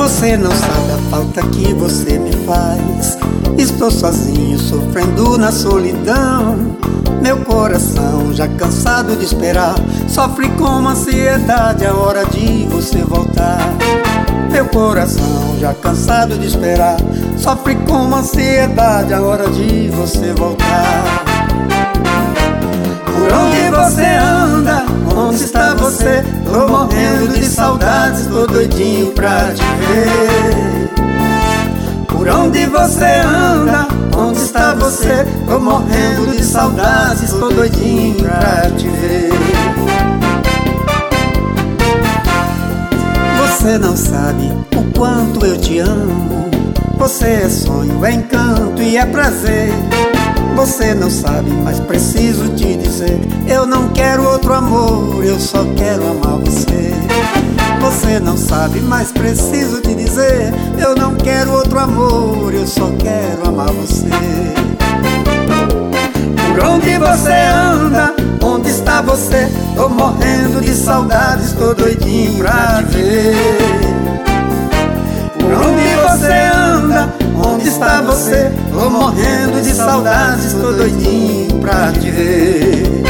Você não sabe a falta que você me faz. Estou sozinho, sofrendo na solidão. Meu coração já cansado de esperar, sofre com ansiedade a hora de você voltar. Meu coração já cansado de esperar, sofre com ansiedade a hora de você voltar. Por onde você anda? Onde está você? Tô morrendo de saudades, tô doidinho pra te ver. Por onde você anda? Onde está você? Tô morrendo de saudades, tô doidinho pra te ver. Você não sabe o quanto eu te amo. Você é sonho, é encanto e é prazer. Você não sabe, mas preciso te dizer, eu não quero outro amor, eu só quero amar você. Você não sabe, mas preciso te dizer, eu não quero outro amor, eu só quero amar você. Por onde você anda? Onde está você? Tô morrendo de saudades, tô doidinho pra te ver. Por onde você anda? Onde está você? Tô morrendo de saudades, tô doidinho pra te ver.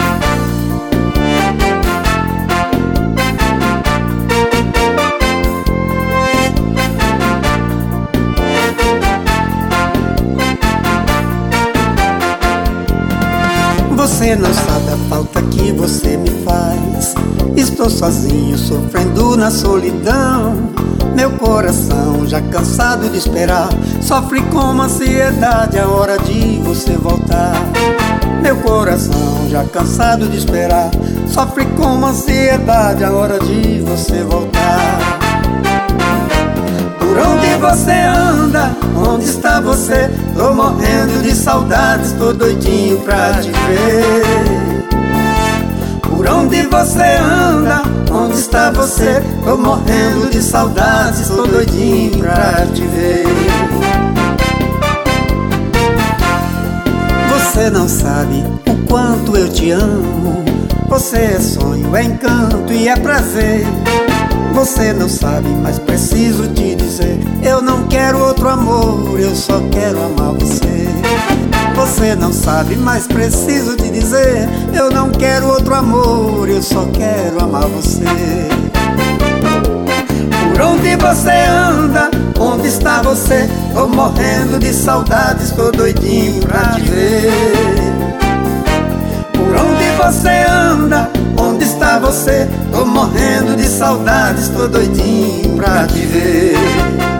Você não sabe a falta que você me faz. Estou sozinho, sofrendo na solidão. Meu coração já cansado de esperar, sofre com ansiedade a hora de você voltar. Meu coração já cansado de esperar, sofre com ansiedade a hora de você voltar. Por onde você anda? Onde está você? Tô morrendo de saudades, tô doidinho pra te ver. Por onde você anda? Onde está você? Tô morrendo de saudades, tô doidinho pra te ver. Você não sabe o quanto eu te amo. Você é sonho, é encanto e é prazer. Você não sabe, mas preciso te dizer, eu não quero outro amor, eu só quero amar você. Você não sabe, mas preciso te dizer, eu não quero outro amor, eu só quero amar você. Por onde você anda? Onde está você? Tô morrendo de saudades, tô doidinho pra te ver. Por onde você anda? Onde está você? Tô morrendo de saudades, tô doidinho pra te ver.